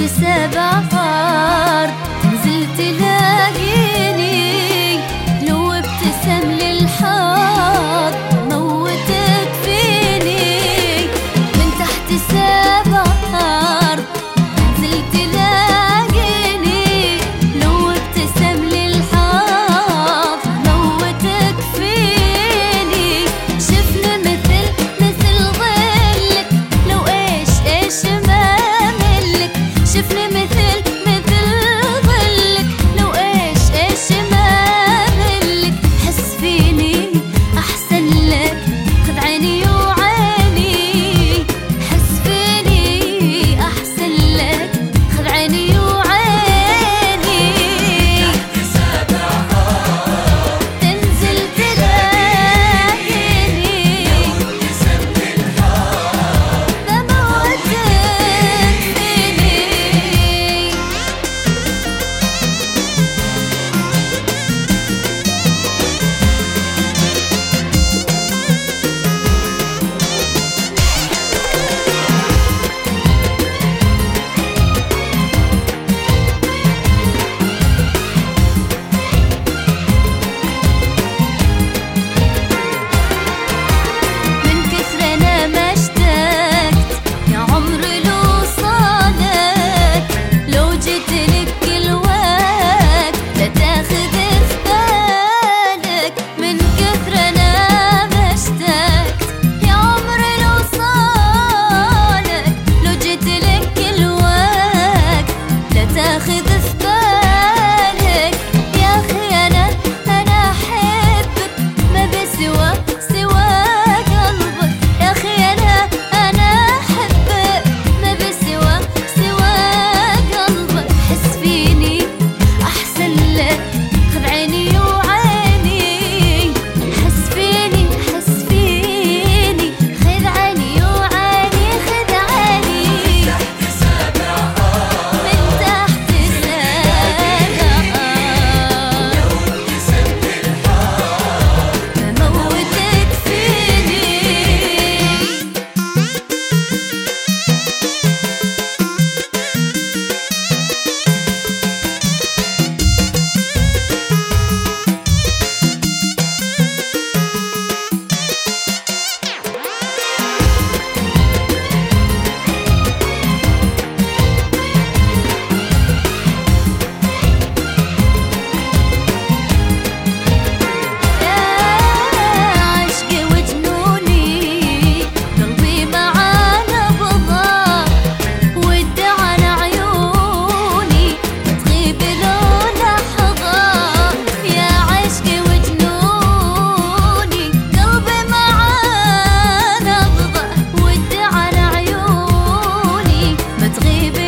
سبع أرض تنزل تلاقيني، لو ابتسم للحظ موتك فيني. من تحت سبع أرض تنزل تلاقيني، لو ابتسم للحظ موتك فيني. شفنا مثل ظلك، لو ايش ما ملك. شفنا مثل ظلك، لو ايش ما ملك. حس فيني احسن لك، خذ عيني وعيني. حس فيني احسن لك، خذ عيني وعيني. تحت سبع أرض تنزل تلاقيني، لو ابتسم للحظ بموتك فيني. من كثر انا ما اشتقت يا عمري لو صالك، لو جيت لك الوقت لا تاخذ في بالك. من كثر انا ما اشتقت يا عمري لو صالك، لو جيت لك الوقت لا تاخذ في بالك. يا اخي انا احبك، ما بسوى قلبك. يا اخي انا احبك، ما بسوى قلبك. حس فيني احسن لك، خذ عيني وعيني. حس فيني خذ عيني وعيني. خذ عيني تحت سبع أرض، من تحت سبع أرض، لو ابتسم للحظ بموتك فيني. عشقي وجنوني، قلبي معانا بضاع. ودعنا عيوني تغيب لو لحظة. يا عشقي وجنوني، قلبي معانا بضاع. ودعنا عيوني ما تغيب